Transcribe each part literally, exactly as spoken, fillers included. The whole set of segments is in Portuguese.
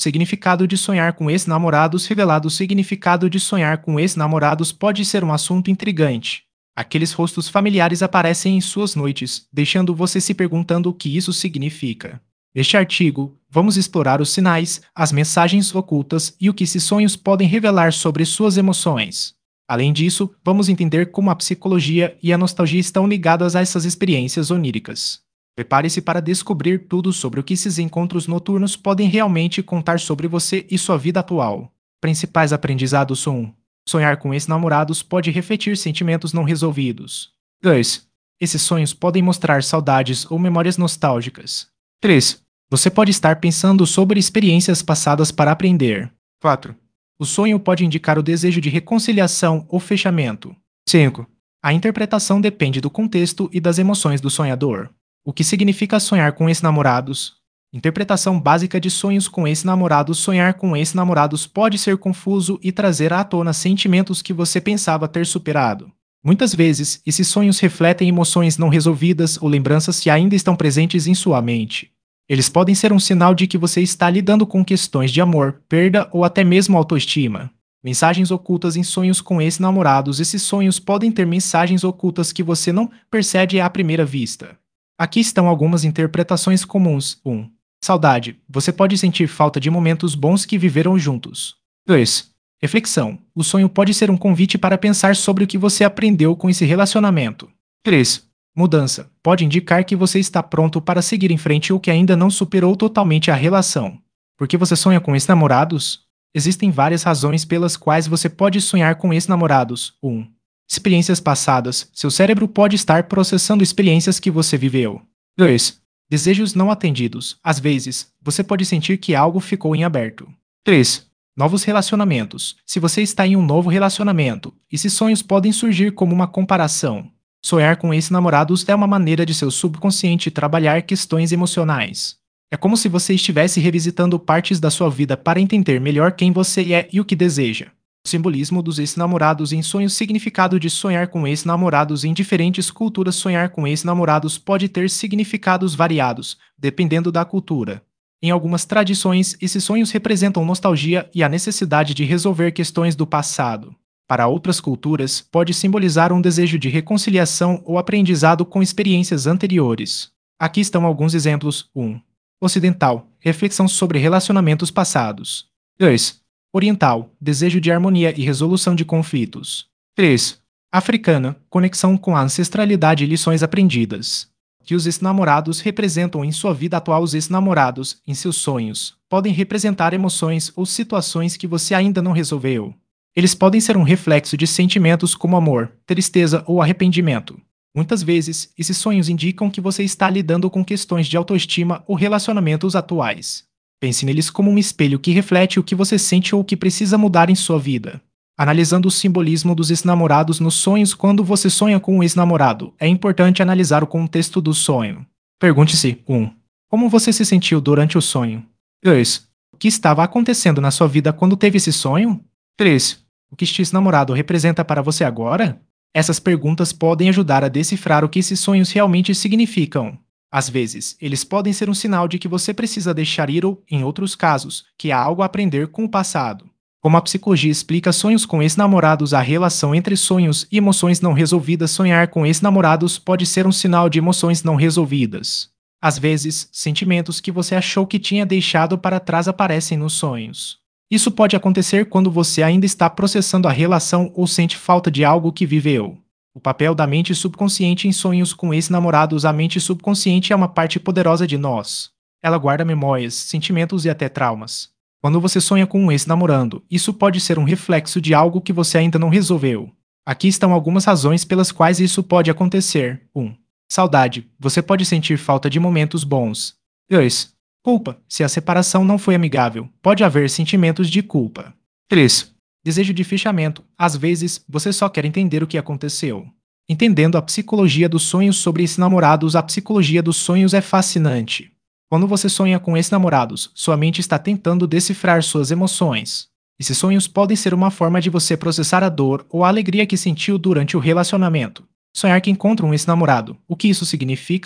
Significado de sonhar com ex-namorados revelado. O significado de sonhar com ex-namorados pode ser um assunto intrigante. Aqueles rostos familiares aparecem em suas noites, deixando você se perguntando o que isso significa. Neste artigo, vamos explorar os sinais, as mensagens ocultas e o que esses sonhos podem revelar sobre suas emoções. Além disso, vamos entender como a psicologia e a nostalgia estão ligadas a essas experiências oníricas. Prepare-se para descobrir tudo sobre o que esses encontros noturnos podem realmente contar sobre você e sua vida atual. Principais aprendizados: um. Sonhar com ex-namorados pode refletir sentimentos não resolvidos. dois. Esses sonhos podem mostrar saudades ou memórias nostálgicas. três. Você pode estar pensando sobre experiências passadas para aprender. quatro. O sonho pode indicar o desejo de reconciliação ou fechamento. cinco. A interpretação depende do contexto e das emoções do sonhador. O que significa sonhar com ex-namorados? Interpretação básica de sonhos com ex-namorados. Sonhar com ex-namorados pode ser confuso e trazer à tona sentimentos que você pensava ter superado. Muitas vezes, esses sonhos refletem emoções não resolvidas ou lembranças que ainda estão presentes em sua mente. Eles podem ser um sinal de que você está lidando com questões de amor, perda ou até mesmo autoestima. Mensagens ocultas em sonhos com ex-namorados. Esses sonhos podem ter mensagens ocultas que você não percebe à primeira vista. Aqui estão algumas interpretações comuns. um. Saudade. Você pode sentir falta de momentos bons que viveram juntos. dois. Reflexão. O sonho pode ser um convite para pensar sobre o que você aprendeu com esse relacionamento. três. Mudança. Pode indicar que você está pronto para seguir em frente ou que ainda não superou totalmente a relação. Por que você sonha com ex-namorados? Existem várias razões pelas quais você pode sonhar com ex-namorados. um. Experiências passadas. Seu cérebro pode estar processando experiências que você viveu. dois. Desejos não atendidos. Às vezes, você pode sentir que algo ficou em aberto. três. Novos relacionamentos. Se você está em um novo relacionamento, esses sonhos podem surgir como uma comparação. Sonhar com ex-namorados é uma maneira de seu subconsciente trabalhar questões emocionais. É como se você estivesse revisitando partes da sua vida para entender melhor quem você é e o que deseja. O simbolismo dos ex-namorados em sonhos. Significado de sonhar com ex-namorados em diferentes culturas. Sonhar com ex-namorados pode ter significados variados, dependendo da cultura. Em algumas tradições, esses sonhos representam nostalgia e a necessidade de resolver questões do passado. Para outras culturas, pode simbolizar um desejo de reconciliação ou aprendizado com experiências anteriores. Aqui estão alguns exemplos. um. Ocidental. Reflexão sobre relacionamentos passados. dois. Oriental. Desejo de harmonia e resolução de conflitos. três. Africana. Conexão com a ancestralidade e lições aprendidas. Que os ex-namorados representam em sua vida atual. Os ex-namorados, em seus sonhos, podem representar emoções ou situações que você ainda não resolveu. Eles podem ser um reflexo de sentimentos como amor, tristeza ou arrependimento. Muitas vezes, esses sonhos indicam que você está lidando com questões de autoestima ou relacionamentos atuais. Pense neles como um espelho que reflete o que você sente ou o que precisa mudar em sua vida. Analisando o simbolismo dos ex-namorados nos sonhos. Quando você sonha com um ex-namorado, é importante analisar o contexto do sonho. Pergunte-se: um. Como você se sentiu durante o sonho? dois. O que estava acontecendo na sua vida quando teve esse sonho? três. O que este ex-namorado representa para você agora? Essas perguntas podem ajudar a decifrar o que esses sonhos realmente significam. Às vezes, eles podem ser um sinal de que você precisa deixar ir ou, em outros casos, que há algo a aprender com o passado. Como a psicologia explica sonhos com ex-namorados. A relação entre sonhos e emoções não resolvidas. Sonhar com ex-namorados pode ser um sinal de emoções não resolvidas. Às vezes, sentimentos que você achou que tinha deixado para trás aparecem nos sonhos. Isso pode acontecer quando você ainda está processando a relação ou sente falta de algo que viveu. O papel da mente subconsciente em sonhos com ex-namorados. A mente subconsciente é uma parte poderosa de nós. Ela guarda memórias, sentimentos e até traumas. Quando você sonha com um ex-namorando, isso pode ser um reflexo de algo que você ainda não resolveu. Aqui estão algumas razões pelas quais isso pode acontecer. um. Saudade. Você pode sentir falta de momentos bons. dois. Culpa. Se a separação não foi amigável, pode haver sentimentos de culpa. três. Desejo de fechamento. Às vezes, você só quer entender o que aconteceu. Entendendo a psicologia dos sonhos sobre ex-namorados. A psicologia dos sonhos é fascinante. Quando você sonha com ex-namorados, sua mente está tentando decifrar suas emoções. Esses sonhos podem ser uma forma de você processar a dor ou a alegria que sentiu durante o relacionamento. Sonhar que encontra um ex-namorado. O que isso significa?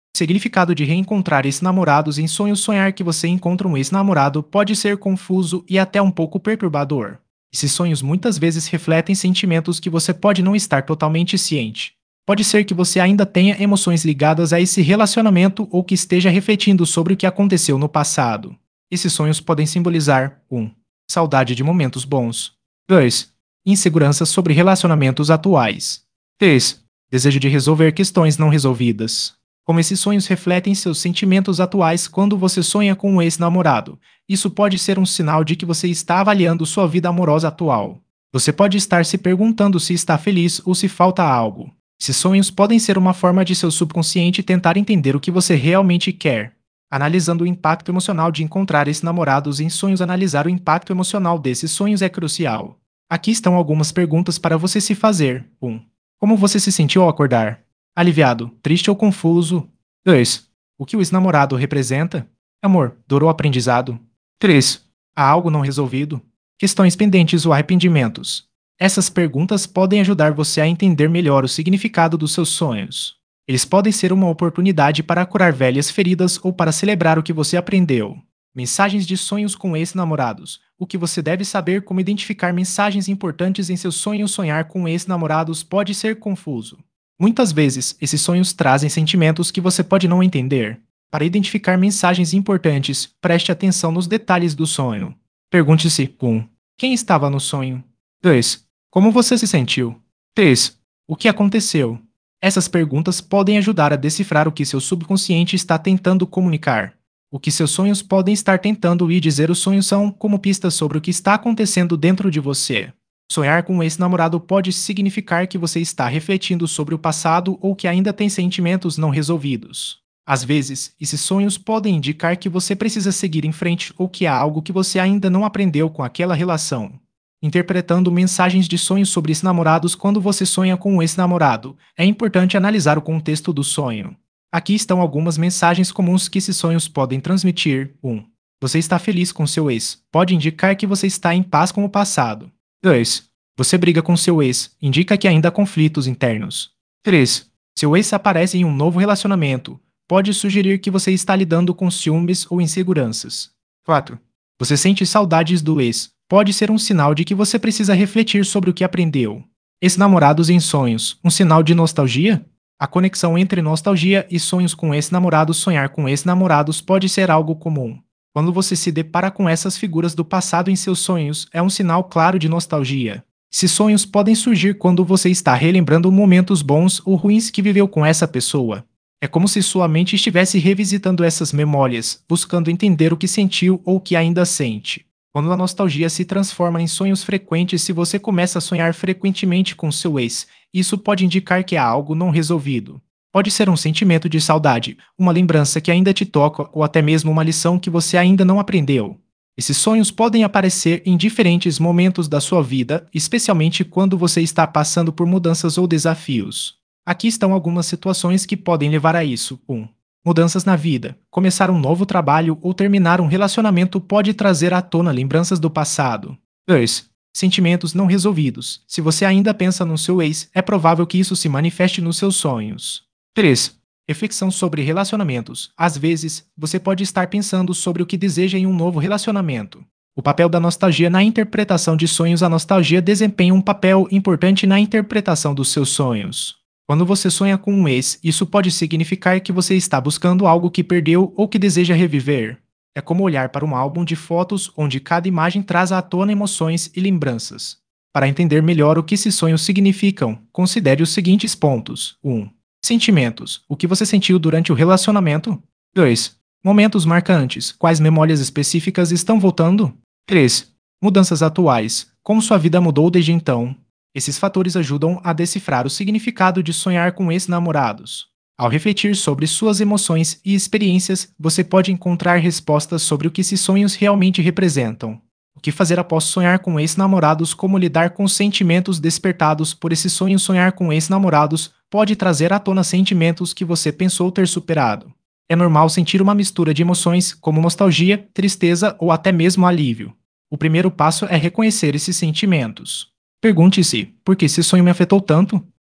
O significado de reencontrar ex-namorados em sonhos. Sonhar que você encontra um ex-namorado pode ser confuso e até um pouco perturbador. Esses sonhos muitas vezes refletem sentimentos que você pode não estar totalmente ciente. Pode ser que você ainda tenha emoções ligadas a esse relacionamento ou que esteja refletindo sobre o que aconteceu no passado. Esses sonhos podem simbolizar um Saudade de momentos bons. dois Insegurança sobre relacionamentos atuais. três Desejo de resolver questões não resolvidas. Como esses sonhos refletem seus sentimentos atuais quando você sonha com um ex-namorado, isso pode ser um sinal de que você está avaliando sua vida amorosa atual. Você pode estar se perguntando se está feliz ou se falta algo. Esses sonhos podem ser uma forma de seu subconsciente tentar entender o que você realmente quer. Analisando o impacto emocional de encontrar ex-namorados em sonhos. Analisar o impacto emocional desses sonhos é crucial. Aqui estão algumas perguntas para você se fazer. um Como você se sentiu ao acordar? Aliviado, triste ou confuso? dois O que o ex-namorado representa? Amor, dor ou aprendizado? três Há algo não resolvido? Questões pendentes ou arrependimentos? Essas perguntas podem ajudar você a entender melhor o significado dos seus sonhos. Eles podem ser uma oportunidade para curar velhas feridas ou para celebrar o que você aprendeu. Mensagens de sonhos com ex-namorados. O que você deve saber. Como identificar mensagens importantes em seus sonhos. Sonhar com ex-namorados pode ser confuso. Muitas vezes, esses sonhos trazem sentimentos que você pode não entender. Para identificar mensagens importantes, preste atenção nos detalhes do sonho. Pergunte-se: um Quem estava no sonho? dois Como você se sentiu? três O que aconteceu? Essas perguntas podem ajudar a decifrar o que seu subconsciente está tentando comunicar. O que seus sonhos podem estar tentando lhe dizer. Os sonhos são como pistas sobre o que está acontecendo dentro de você. Sonhar com um ex-namorado pode significar que você está refletindo sobre o passado ou que ainda tem sentimentos não resolvidos. Às vezes, esses sonhos podem indicar que você precisa seguir em frente ou que há algo que você ainda não aprendeu com aquela relação. Interpretando mensagens de sonhos sobre ex-namorados. Quando você sonha com um ex-namorado, é importante analisar o contexto do sonho. Aqui estão algumas mensagens comuns que esses sonhos podem transmitir. um Você está feliz com seu ex. Pode indicar que você está em paz com o passado. dois Você briga com seu ex. Indica que ainda há conflitos internos. três Seu ex aparece em um novo relacionamento. Pode sugerir que você está lidando com ciúmes ou inseguranças. quatro Você sente saudades do ex. Pode ser um sinal de que você precisa refletir sobre o que aprendeu. Ex-namorados em sonhos. Um sinal de nostalgia? A conexão entre nostalgia e sonhos com ex-namorados. Sonhar com ex-namorados pode ser algo comum. Quando você se depara com essas figuras do passado em seus sonhos, é um sinal claro de nostalgia. Esses sonhos podem surgir quando você está relembrando momentos bons ou ruins que viveu com essa pessoa. É como se sua mente estivesse revisitando essas memórias, buscando entender o que sentiu ou o que ainda sente. Quando a nostalgia se transforma em sonhos frequentes. Se você começa a sonhar frequentemente com seu ex, isso pode indicar que há algo não resolvido. Pode ser um sentimento de saudade, uma lembrança que ainda te toca ou até mesmo uma lição que você ainda não aprendeu. Esses sonhos podem aparecer em diferentes momentos da sua vida, especialmente quando você está passando por mudanças ou desafios. Aqui estão algumas situações que podem levar a isso. um Mudanças na vida. Começar um novo trabalho ou terminar um relacionamento pode trazer à tona lembranças do passado. dois Sentimentos não resolvidos. Se você ainda pensa no seu ex, é provável que isso se manifeste nos seus sonhos. três Reflexão sobre relacionamentos. Às vezes, você pode estar pensando sobre o que deseja em um novo relacionamento. O papel da nostalgia na interpretação de sonhos. A nostalgia desempenha um papel importante na interpretação dos seus sonhos. Quando você sonha com um ex, isso pode significar que você está buscando algo que perdeu ou que deseja reviver. É como olhar para um álbum de fotos onde cada imagem traz à tona emoções e lembranças. Para entender melhor o que esses sonhos significam, considere os seguintes pontos. um Sentimentos. O que você sentiu durante o relacionamento? dois Momentos marcantes. Quais memórias específicas estão voltando? três Mudanças atuais. Como sua vida mudou desde então? Esses fatores ajudam a decifrar o significado de sonhar com ex-namorados. Ao refletir sobre suas emoções e experiências, você pode encontrar respostas sobre o que esses sonhos realmente representam. O que fazer após sonhar com ex-namorados? Como lidar com os sentimentos despertados por esses sonhos? Sonhar com ex-namorados pode trazer à tona sentimentos que você pensou ter superado. É normal sentir uma mistura de emoções, como nostalgia, tristeza ou até mesmo alívio. O primeiro passo é reconhecer esses sentimentos. Pergunte-se: por que esse sonho me afetou tanto?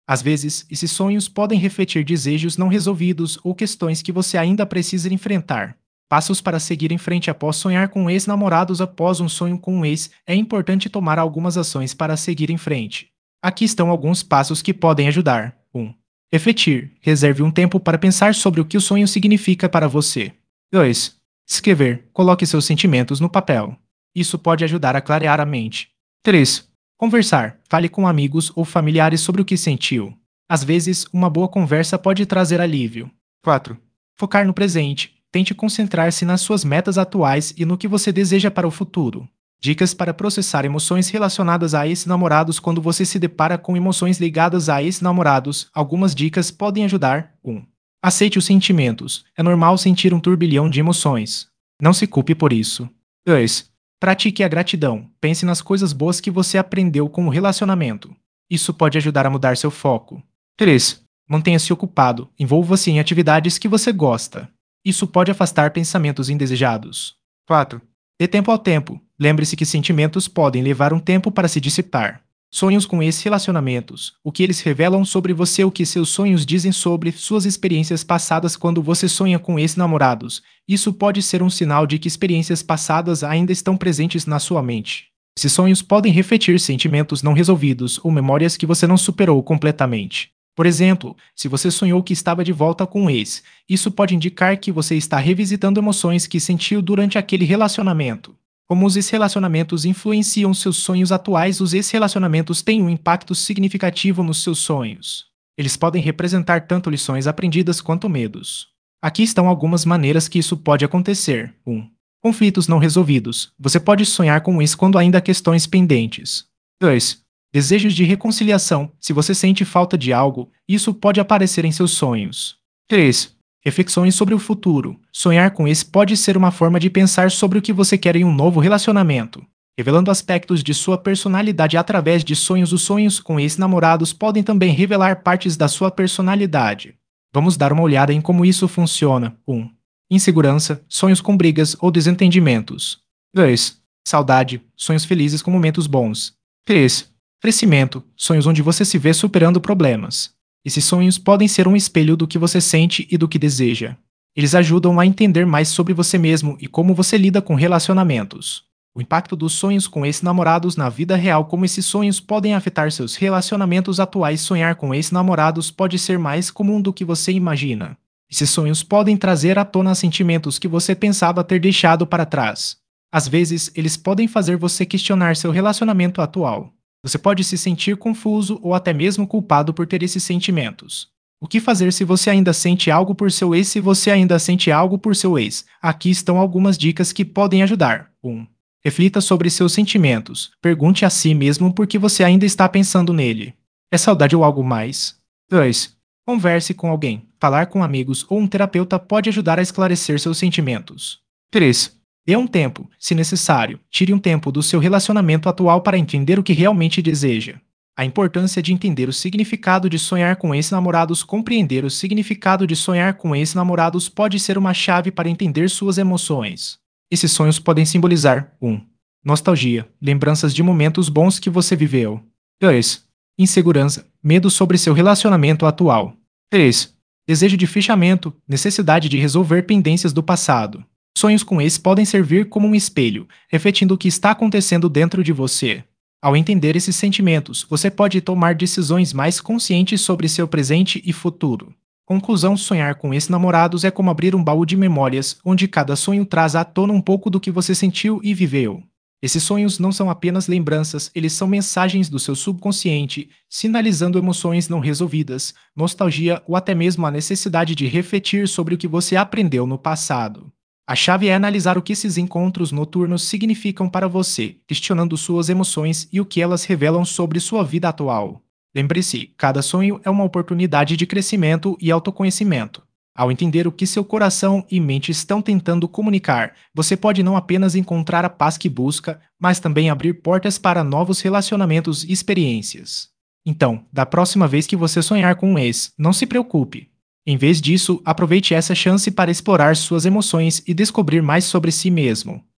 Às vezes, esses sonhos podem refletir desejos não resolvidos ou questões que você ainda precisa enfrentar. Passos para seguir em frente após sonhar com ex-namorados. Após um sonho com um ex, é importante tomar algumas ações para seguir em frente. Aqui estão alguns passos que podem ajudar. um. Refletir. Reserve um tempo para pensar sobre o que o sonho significa para você. dois. Escrever. Coloque seus sentimentos no papel. Isso pode ajudar a clarear a mente. três. Conversar. Fale com amigos ou familiares sobre o que sentiu. Às vezes, uma boa conversa pode trazer alívio. quatro. Focar no presente. Tente concentrar-se nas suas metas atuais e no que você deseja para o futuro. Dicas para processar emoções relacionadas a ex-namorados. Quando você se depara com emoções ligadas a ex-namorados, algumas dicas podem ajudar. um. Aceite os sentimentos. É normal sentir um turbilhão de emoções. Não se culpe por isso. dois. Pratique a gratidão. Pense nas coisas boas que você aprendeu com o relacionamento. Isso pode ajudar a mudar seu foco. três. Mantenha-se ocupado. Envolva-se em atividades que você gosta. Isso pode afastar pensamentos indesejados. quatro. Dê tempo ao tempo. Lembre-se que sentimentos podem levar um tempo para se dissipar. Sonhos com esses relacionamentos. O que eles revelam sobre você, o que seus sonhos dizem sobre suas experiências passadas. Quando você sonha com ex-namorados, isso pode ser um sinal de que experiências passadas ainda estão presentes na sua mente. Esses sonhos podem refletir sentimentos não resolvidos ou memórias que você não superou completamente. Por exemplo, se você sonhou que estava de volta com um ex, isso pode indicar que você está revisitando emoções que sentiu durante aquele relacionamento. Como os ex-relacionamentos influenciam seus sonhos atuais. Os ex-relacionamentos têm um impacto significativo nos seus sonhos. Eles podem representar tanto lições aprendidas quanto medos. Aqui estão algumas maneiras que isso pode acontecer. um. Conflitos não resolvidos. Você pode sonhar com um ex quando ainda há questões pendentes. dois. Desejos de reconciliação. Se você sente falta de algo, isso pode aparecer em seus sonhos. três. Reflexões sobre o futuro. Sonhar com esse pode ser uma forma de pensar sobre o que você quer em um novo relacionamento, revelando aspectos de sua personalidade através de sonhos. Os sonhos com ex-namorados podem também revelar partes da sua personalidade. Vamos dar uma olhada em como isso funciona. um. Insegurança, sonhos com brigas ou desentendimentos. dois. Saudade, sonhos felizes com momentos bons. três. Crescimento, sonhos onde você se vê superando problemas. Esses sonhos podem ser um espelho do que você sente e do que deseja. Eles ajudam a entender mais sobre você mesmo e como você lida com relacionamentos. O impacto dos sonhos com ex-namorados na vida real. Como esses sonhos podem afetar seus relacionamentos atuais. Sonhar com ex-namorados pode ser mais comum do que você imagina. Esses sonhos podem trazer à tona sentimentos que você pensava ter deixado para trás. Às vezes, eles podem fazer você questionar seu relacionamento atual. Você pode se sentir confuso ou até mesmo culpado por ter esses sentimentos. O que fazer se você ainda sente algo por seu ex? Se você ainda sente algo por seu ex, aqui estão algumas dicas que podem ajudar. um. Reflita sobre seus sentimentos. Pergunte a si mesmo por que você ainda está pensando nele. É saudade ou algo mais? dois. Converse com alguém. Falar com amigos ou um terapeuta pode ajudar a esclarecer seus sentimentos. três. Dê um tempo, se necessário. Tire um tempo do seu relacionamento atual para entender o que realmente deseja. A importância de entender o significado de sonhar com ex-namorados. Compreender o significado de sonhar com ex-namorados pode ser uma chave para entender suas emoções. Esses sonhos podem simbolizar um. Nostalgia, lembranças de momentos bons que você viveu. dois. Insegurança, medo sobre seu relacionamento atual. três. Desejo de fechamento, necessidade de resolver pendências do passado. Sonhos com ex podem servir como um espelho, refletindo o que está acontecendo dentro de você. Ao entender esses sentimentos, você pode tomar decisões mais conscientes sobre seu presente e futuro. Conclusão: sonhar com ex-namorados é como abrir um baú de memórias, onde cada sonho traz à tona um pouco do que você sentiu e viveu. Esses sonhos não são apenas lembranças, eles são mensagens do seu subconsciente, sinalizando emoções não resolvidas, nostalgia ou até mesmo a necessidade de refletir sobre o que você aprendeu no passado. A chave é analisar o que esses encontros noturnos significam para você, questionando suas emoções e o que elas revelam sobre sua vida atual. Lembre-se, cada sonho é uma oportunidade de crescimento e autoconhecimento. Ao entender o que seu coração e mente estão tentando comunicar, você pode não apenas encontrar a paz que busca, mas também abrir portas para novos relacionamentos e experiências. Então, da próxima vez que você sonhar com um ex, não se preocupe. Em vez disso, aproveite essa chance para explorar suas emoções e descobrir mais sobre si mesmo.